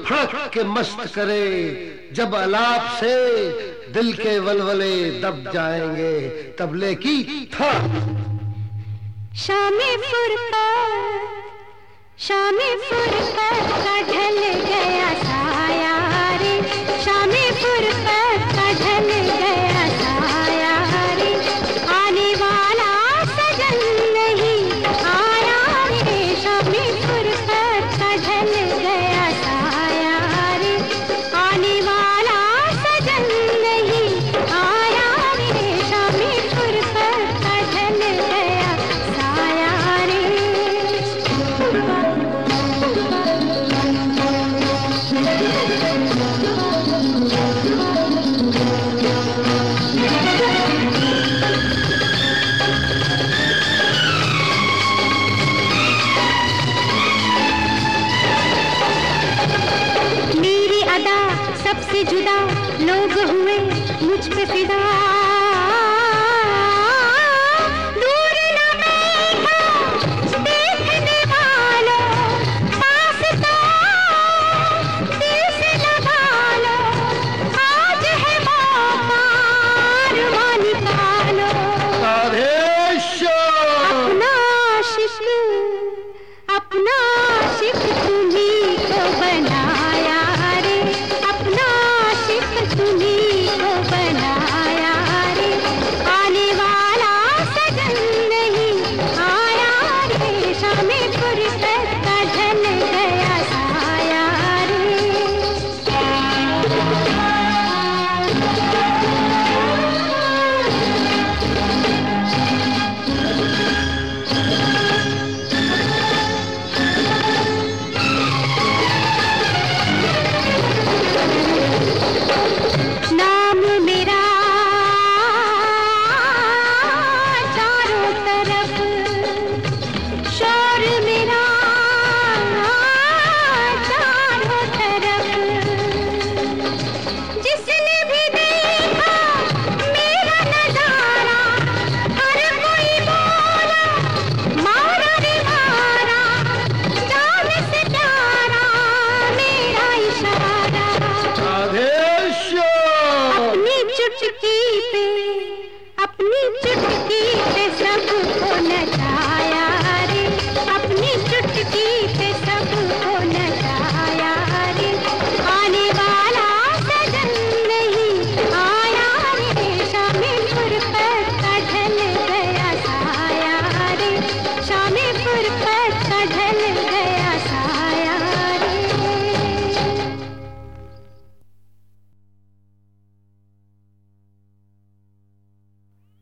फड़क के मस्त करे, जब अलाप से दिल के वलवले दब जाएंगे, तबले की था। शामे फुरकत, शामे फुरकत का ढल गया साया रे, शामे फुरकत का ढल गया साया रे, आने वाला सजन नहीं आया रे, शामे फुरकत का ढल गया साया रे, आने वाला सजन नहीं आया रे, शामे फुरकत का ढल गया साया रे। मेरी अदा सबसे जुदा, लोग हुए मुझ पे फिदा, दूर न बैठा देखने वालों, पास तो दिल से लगा लो, आज है मौका अरमान निकालो, अपना आशिक तुम्ही को बनाया रे, अपना आशिक तुम्ही को बनाया रे, आने वाला सजन नहीं आया रे, शामे फुरकत का ढल गया साया रे। नाम मेरा चारों तरफ, शोर मेरा चारों तरफ, जिसने भी देखा मेरा नजारा, हर कोई बोला मारा रे मारा, जान से प्यारा मेरा इशारा, अपनी चुटकी पे सबको नचाया रे, अपनी चुटकी पे सबको नचाया रे, आने वाला सजन नहीं आया रे, शामे फुरकत का ढल गया साया रे, शामे फुरकत